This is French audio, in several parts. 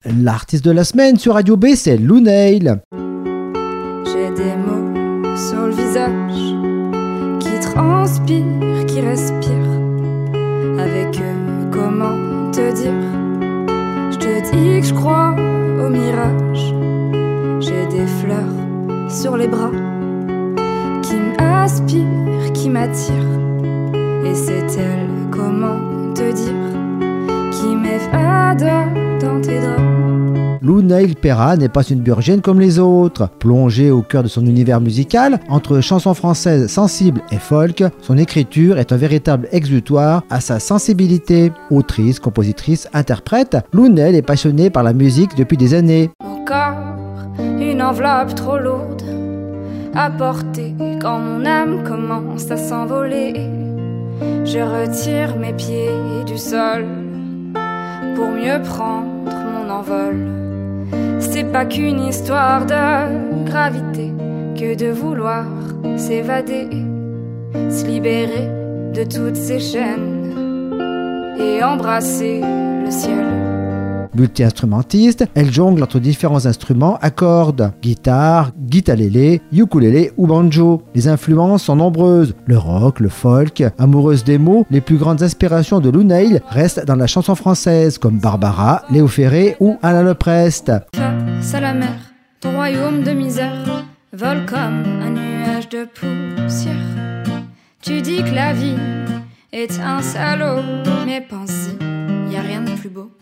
L'artiste de la semaine sur Radio B, c'est Lou Nail. J'ai des mots sur le visage qui transpirent, qui respirent. Avec eux, comment te dire? Je te dis que je crois au mirage. J'ai des fleurs sur les bras qui m'aspirent, qui m'attirent. Et c'est elle, comment te dire, qui m'évade dans tes draps. Lou Nail Perra n'est pas une burgienne comme les autres. Plongée au cœur de son univers musical, entre chansons françaises sensibles et folk, son écriture est un véritable exutoire à sa sensibilité. Autrice, compositrice, interprète, Lou Nail est passionnée par la musique depuis des années. Mon corps, une enveloppe trop lourde à porter quand mon âme commence à s'envoler. Je retire mes pieds du sol pour mieux prendre mon envol. C'est pas qu'une histoire de gravité que de vouloir s'évader, se libérer de toutes ces chaînes et embrasser le ciel. Multi-instrumentiste, elle jongle entre différents instruments à cordes, guitare, guitarélé, ukulélé ou banjo. Les influences sont nombreuses, le rock, le folk. Amoureuse des mots, les plus grandes inspirations de Lou Nail restent dans la chanson française, comme Barbara, Léo Ferré ou Alain Leprest. Face à la mer, ton royaume de misère vole comme un nuage de poussière. Tu dis que la vie est un salaud, mais pense-y, y a rien de plus beau.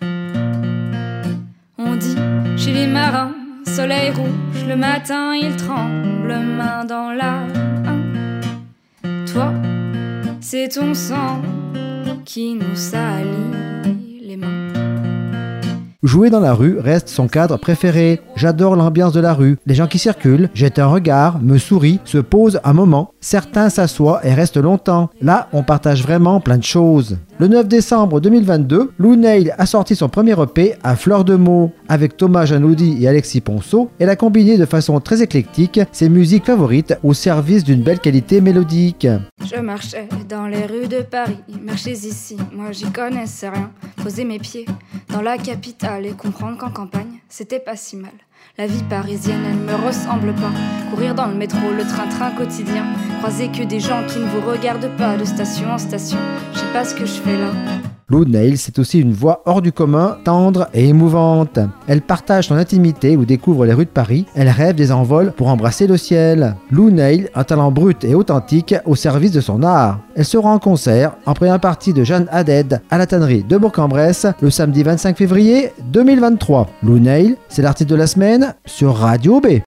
On dit chez les marins, soleil rouge, le matin il tremble, main dans la main. Toi, c'est ton sang qui nous salit les mains. Jouer dans la rue reste son cadre préféré. J'adore l'ambiance de la rue. Les gens qui circulent jettent un regard, me sourient, se posent un moment. Certains s'assoient et restent longtemps. Là, on partage vraiment plein de choses. Le 9 décembre 2022, Lou Nail a sorti son premier EP à fleur de mots. Avec Thomas Janoudi et Alexis Ponceau, elle a combiné de façon très éclectique ses musiques favorites au service d'une belle qualité mélodique. Je marchais dans les rues de Paris, marcher ici, moi j'y connaissais rien. Poser mes pieds dans la capitale et comprendre qu'en campagne, c'était pas si mal. La vie parisienne, elle me ressemble pas. Courir dans le métro, le train-train quotidien. Croiser que des gens qui ne vous regardent pas de station en station. Je sais pas ce que je fais là. Lou Nail, c'est aussi une voix hors du commun, tendre et émouvante. Elle partage son intimité ou découvre les rues de Paris. Elle rêve des envols pour embrasser le ciel. Lou Nail, un talent brut et authentique au service de son art. Elle sera en concert en première partie de Jeanne Haddad à la tannerie de Bourg-en-Bresse le samedi 25 février 2023. Lou Nail, c'est l'artiste de la semaine sur Radio B.